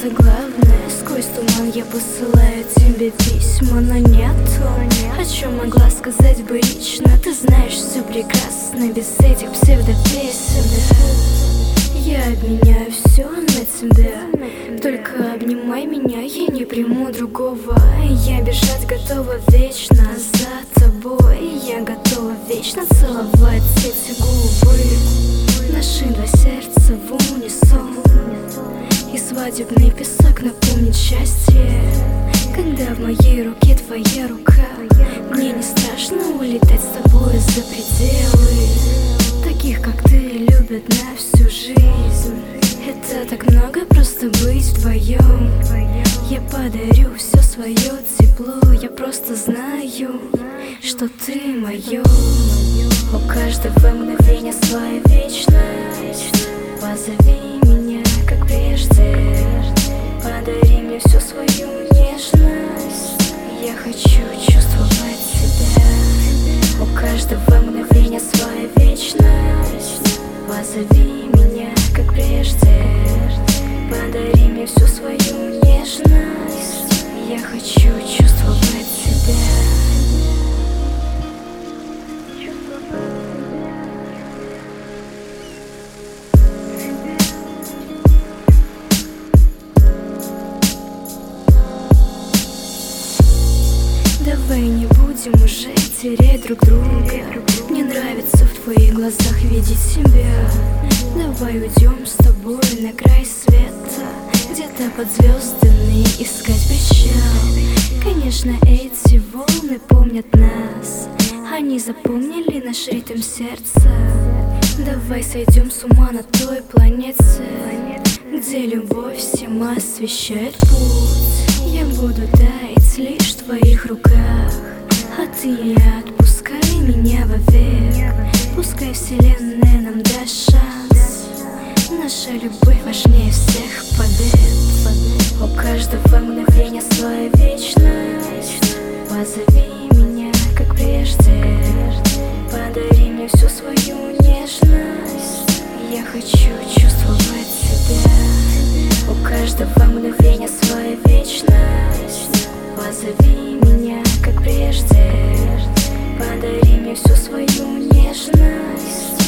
это главное. Сквозь туман я посылаю тебе письма, но нету о чем могла сказать бы лично. Ты знаешь все прекрасно без этих псевдопесен. Я обменяю все на тебя, только обнимай меня, я не приму другого. Я бежать готова вечно за тобой. Я готова вечно целовать эти губы. Наши два сердца в унисон, и свадебный песок напомнит счастье. Когда в моей руке твоя рука, мне не страшно улетать с тобой за пределы. Таких, как ты, любят на всю жизнь. Это так много, просто быть вдвоем. Я подарю все свое тепло. Я просто знаю, что ты мое. У каждого мгновения своя вечность. Позови меня, как прежде. Подари мне всю свою нежность. Я хочу чувствовать тебя. У каждого мгновения своя вечность. Позови меня, как прежде. Подари мне всю свою нежность. Я хочу чувствовать тебя. Давай не будем уже терять друг друга. Мне нравится в твоих глазах видеть себя. Давай уйдем с тобой на край света, где-то под звездами искать печаль. Конечно, эти волны помнят нас, они запомнили наш ритм сердца. Давай сойдем с ума на той планете, где любовь всем освещает путь. Я буду таять лишь в твоих руках, а ты не отпускай меня вовек. Пускай вселенная нам даст шанс. Наша любовь важнее всех побед. У каждого мгновения своя вечность. Позови меня, как прежде. Подари мне всю свою нежность. Я хочу чувствовать тебя. У каждого мгновения своя вечность. Позови меня, как прежде. Подари мне всю свою нежность.